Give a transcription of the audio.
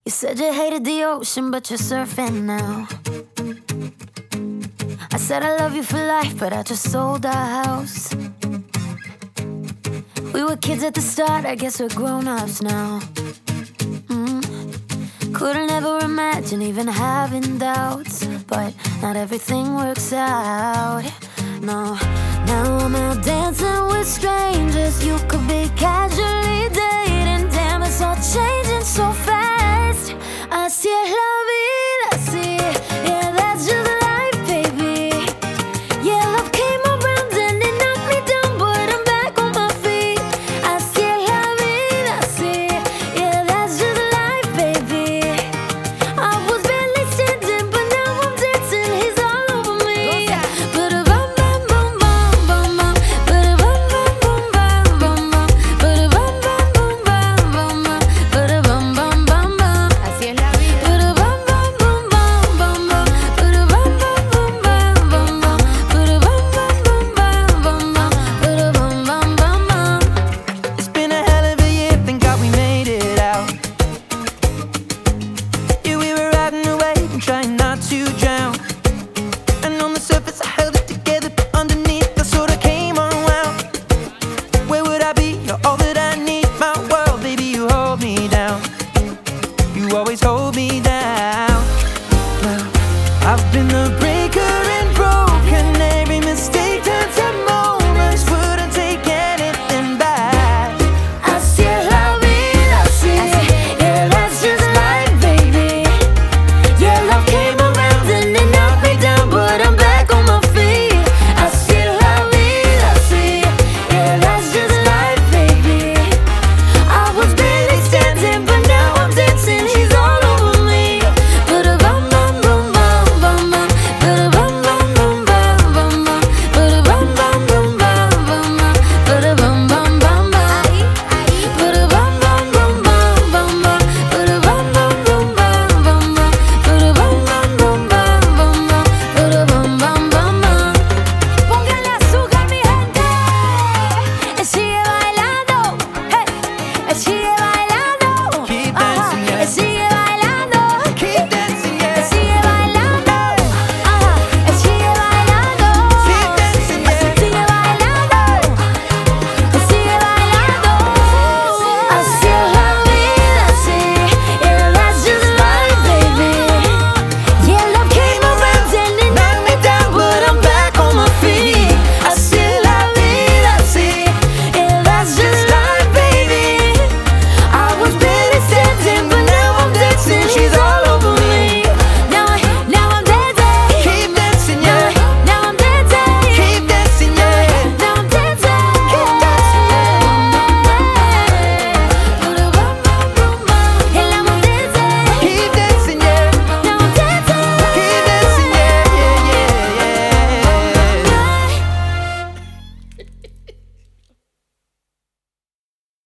You said you hated the ocean, but you're surfing now. I said I love you for life, but I just sold our house. We were kids at the start, I guess we're grown-ups now. Couldn't ever imagine even having doubts, but not everything works out. No, now I'm out dancing with strangers. You could be casually dating. Damn, it's all changing so fast. Así es la vida, así, yeah, that's just life, baby. Yeah, love came around and it knocked me down, but I'm back on my feet. Así es la vida, así, yeah, that's just life, baby. I was barely standing, but now I'm dancing. He's all over me. Ba-da-bum, bum, bum, bum, bum, bum. Ba-da-bum, bum, bum, bum, bum, bum. Ba-da-bum, bum, bum, bum, bum, bum. Ba-da-bum, bum, bum, bum. Así es la vida. Ba-da-bum, bum, bum, bum, bum, bum. Ba-da-bum, bum, bum, bum, bum, bum. Ba-da-bum, bum, bum, bum, bum, bum. Ba-da-bum, bum, bum, bum. It's been a hell of a year, thank God we made it out. Yeah, we were riding a wave and trying not to drown. And on the surface I held it together, but underneath I sort of came unwound. Where would I be? You're all that I need. My world, baby, you hold me down. You always hold me down.